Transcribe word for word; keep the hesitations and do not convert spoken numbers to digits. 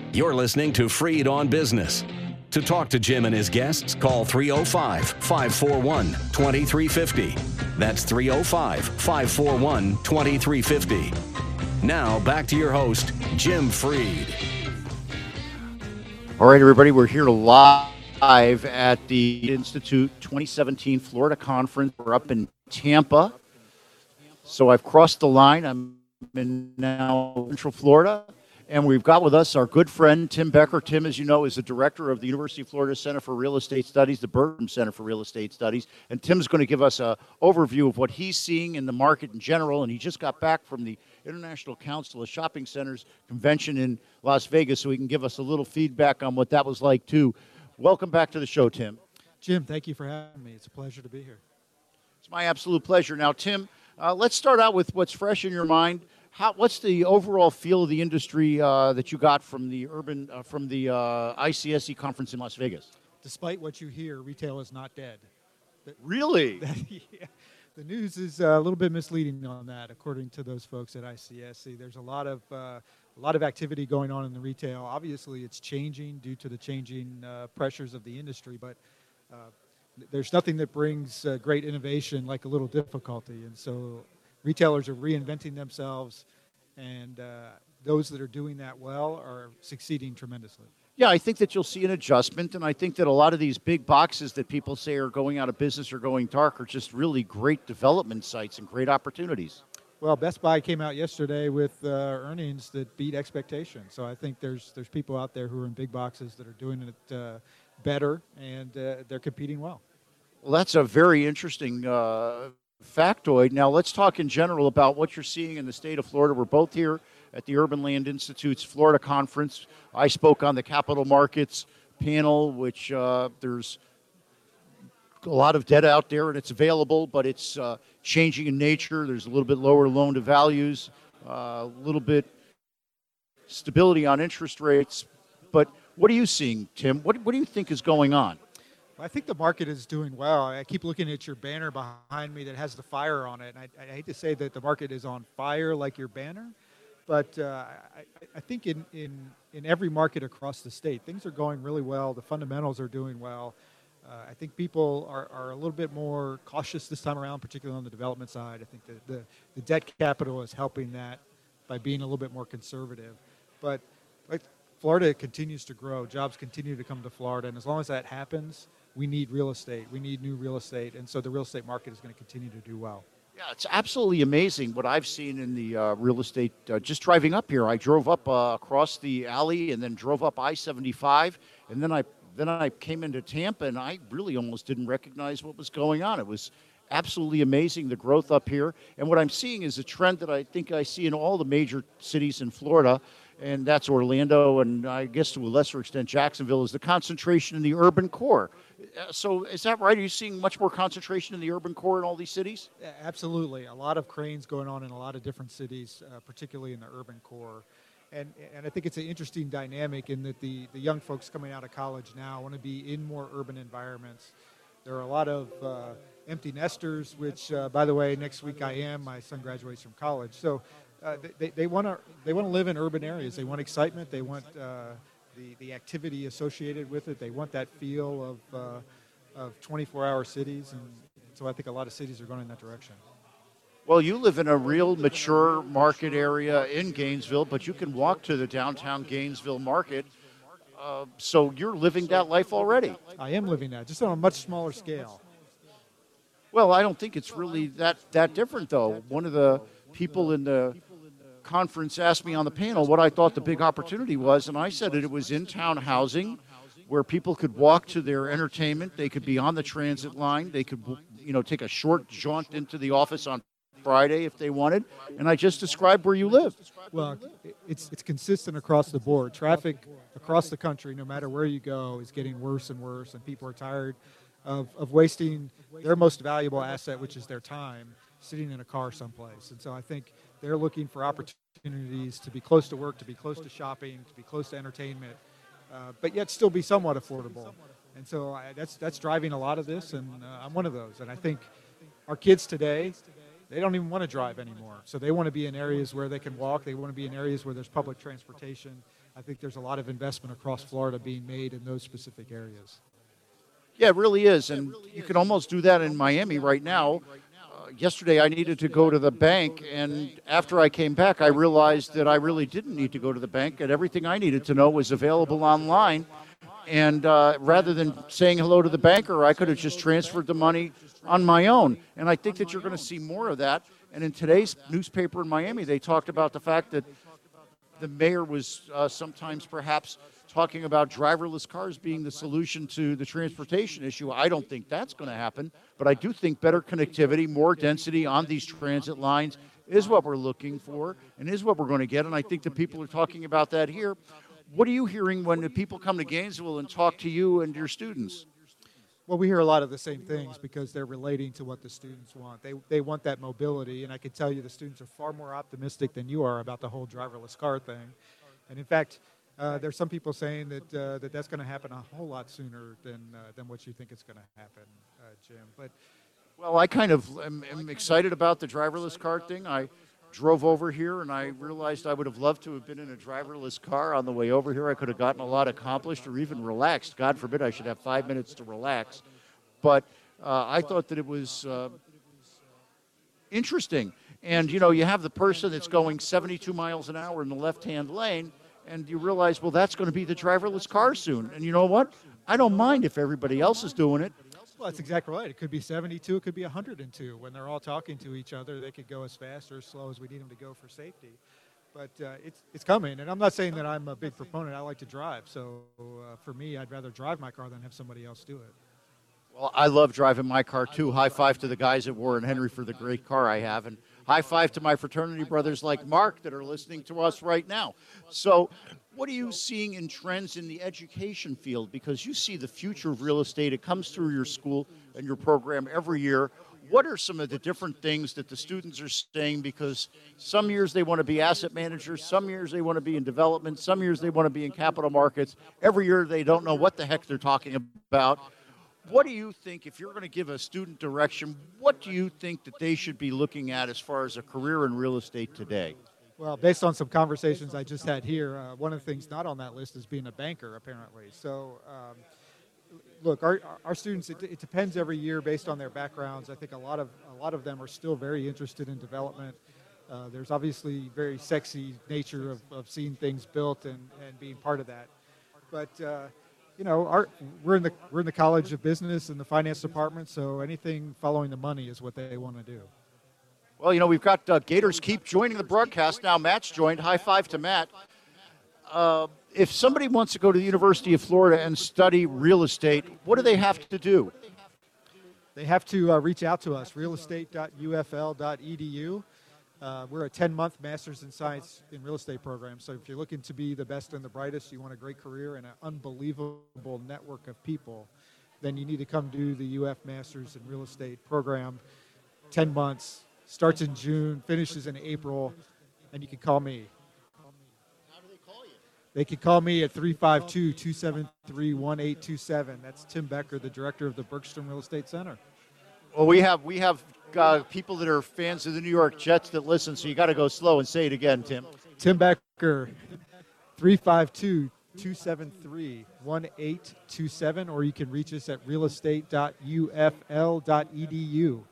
You're listening to Freed on Business. To talk to Jim and his guests, call three oh five, five four one, two three five oh. That's three oh five, five four one, two three five oh. Now, back to your host, Jim Freed. All right, everybody, we're here live at the Institute twenty seventeen Florida Conference. We're up in Tampa. So I've crossed the line. I'm in now Central Florida. And we've got with us our good friend, Tim Becker. Tim, as you know, is the director of the University of Florida Center for Real Estate Studies, the Burton Center for Real Estate Studies. And Tim's going to give us an overview of what he's seeing in the market in general. And he just got back from the International Council of Shopping Centers convention in Las Vegas, so he can give us a little feedback on what that was like, too. Welcome back to the show, Tim. Jim, thank you for having me. It's a pleasure to be here. It's my absolute pleasure. Now, Tim, uh, let's start out with what's fresh in your mind. How, what's the overall feel of the industry uh, that you got from the urban uh, from the uh, I C S C conference in Las Vegas? Despite what you hear, retail is not dead. But really? yeah, the news is a little bit misleading on that, according to those folks at I C S C. There's a lot of uh, a lot of activity going on in the retail. Obviously, it's changing due to the changing uh, pressures of the industry, but uh, there's nothing that brings uh, great innovation like a little difficulty, and so retailers are reinventing themselves, and uh, those that are doing that well are succeeding tremendously. Yeah, I think that you'll see an adjustment, and I think that a lot of these big boxes that people say are going out of business or going dark are just really great development sites and great opportunities. Well, Best Buy came out yesterday with uh, earnings that beat expectations, so I think there's there's people out there who are in big boxes that are doing it uh, better, and uh, they're competing well. Well, that's a very interesting uh factoid. Now, let's talk in general about what you're seeing in the state of Florida. We're both here at the Urban Land Institute's Florida Conference. I spoke on the capital markets panel, which uh, there's a lot of debt out there and it's available, but it's uh, changing in nature. There's a little bit lower loan to values, uh, a little bit stability on interest rates. But what are you seeing, Tim? What, what do you think is going on? I think the market is doing well. I keep looking at your banner behind me that has the fire on it. And I, I hate to say that the market is on fire like your banner, but uh, I, I think in, in, in every market across the state, things are going really well. The fundamentals are doing well. Uh, I think people are, are a little bit more cautious this time around, particularly on the development side. I think the, the, the debt capital is helping that by being a little bit more conservative. But like, Florida continues to grow. Jobs continue to come to Florida. And as long as that happens, we need real estate. We need new real estate. And so the real estate market is going to continue to do well. Yeah, it's absolutely amazing what I've seen in the uh, real estate. Uh, just driving up here, I drove up uh, across the alley and then drove up I seventy-five. And then I then I came into Tampa, and I really almost didn't recognize what was going on. It was absolutely amazing, the growth up here. And what I'm seeing is a trend that I think I see in all the major cities in Florida, and that's Orlando, and I guess to a lesser extent Jacksonville, is the concentration in the urban core. Uh, so is that right? Are you seeing much more concentration in the urban core in all these cities? Yeah, absolutely. A lot of cranes going on in a lot of different cities, uh, particularly in the urban core. And and I think it's an interesting dynamic in that the, the young folks coming out of college now want to be in more urban environments. There are a lot of uh, empty nesters, which, uh, by the way, next week I am. My son graduates from college. So uh, they, they want to they want to live in urban areas. They want excitement. They want uh, the, the activity associated with it. They want that feel of uh, of twenty-four hour cities. And so I think a lot of cities are going in that direction. Well, you live in a real mature market area in Gainesville, but you can walk to the downtown Gainesville market. Uh, so you're living that life already. I am living that, just on a much smaller scale. Well, I don't think it's really that, that different, though. One of the people in the conference asked me on the panel what I thought the big opportunity was, and I said that it was in-town housing where people could walk to their entertainment. They could be on the transit line. They could, you know, take a short jaunt into the office on Friday if they wanted, and I just described where you live. Well, it's it's consistent across the board. Traffic across the country, no matter where you go, is getting worse and worse, and people are tired of, of wasting their most valuable asset, which is their time, sitting in a car someplace. And so I think they're looking for opportunities to be close to work, to be close to shopping, to be close to entertainment, uh, but yet still be somewhat affordable. And so I, that's that's driving a lot of this, and uh, I'm one of those. And I think our kids today, they don't even want to drive anymore. So they want to be in areas where they can walk. They want to be in areas where there's public transportation. I think there's a lot of investment across Florida being made in those specific areas. Yeah, it really is. And you can almost do that in Miami right now. Uh, yesterday, I needed to go to the bank. And after I came back, I realized that I really didn't need to go to the bank. And everything I needed to know was available online. And uh, rather than saying hello to the banker, I could have just transferred the money on my own. And I think that you're going to see more of that. And in today's newspaper in Miami, they talked about the fact that the mayor was uh, sometimes perhaps talking about driverless cars being the solution to the transportation issue. I don't think that's going to happen, but I do think better connectivity, more density on these transit lines is what we're looking for and is what we're going to get. And I think the people are talking about that here. What are you hearing when the people come to Gainesville and talk to you and your students? Well, we hear a lot of the same things because they're relating to what the students want. They they want that mobility, and I can tell you the students are far more optimistic than you are about the whole driverless car thing. And in fact, uh, there's some people saying that uh, that that's going to happen a whole lot sooner than uh, than what you think it's going to happen, uh, Jim. But well, I kind of am, am excited about the driverless car thing. I drove over here, and I realized I would have loved to have been in a driverless car on the way over here. I could have gotten a lot accomplished or even relaxed. God forbid I should have five minutes to relax. But uh, I thought that it was uh, interesting. And, you know, you have the person that's going seventy-two miles an hour in the left-hand lane, and you realize, well, that's going to be the driverless car soon. And you know what? I don't mind if everybody else is doing it. Well, that's exactly right. It could be seventy-two, it could be one hundred two. When they're all talking to each other, they could go as fast or as slow as we need them to go for safety. But uh, it's it's coming, and I'm not saying that I'm a big proponent. I like to drive, so uh, for me, I'd rather drive my car than have somebody else do it. Well, I love driving my car, too. High five to the guys at Warren Henry for the great car I have, and high five to my fraternity brothers like Mark that are listening to us right now. So what are you seeing in trends in the education field? Because you see the future of real estate. It comes through your school and your program every year. What are some of the different things that the students are saying? Because some years they want to be asset managers, some years they want to be in development, some years they want to be in capital markets. Every year they don't know what the heck they're talking about. What do you think, if you're going to give a student direction, what do you think that they should be looking at as far as a career in real estate today? Well, based on some conversations I just had here, uh, one of the things not on that list is being a banker, apparently. So, um, look, our our students, it, it depends every year based on their backgrounds. I think a lot of a lot of them are still very interested in development. Uh, there's obviously very sexy nature of, of seeing things built and, and being part of that. But uh, you know, our, we're in the we're in the College of Business and the finance department, so anything following the money is what they want to do. Well, you know, we've got uh, Gators Keep joining the broadcast now. Matt's joined. High five to Matt. Uh, if somebody wants to go to the University of Florida and study real estate, what do they have to do? They have to uh, reach out to us, real estate dot U F L dot E D U. Uh, we're a ten-month Master's in Science in Real Estate program. So if you're looking to be the best and the brightest, you want a great career and an unbelievable network of people, then you need to come do the U F Master's in Real Estate program. ten months, starts in June, finishes in April, and you can call me. How do they call you? They can call me at three five two, two seven three, one eight two seven. That's Tim Becker, the director of the Bergstrom Real Estate Center. Well, we have we have uh, people that are fans of the New York Jets that listen, so you got to go slow and say it again, Tim. Tim Becker, three five two, two seven three, one eight two seven, or you can reach us at real estate dot U F L dot E D U.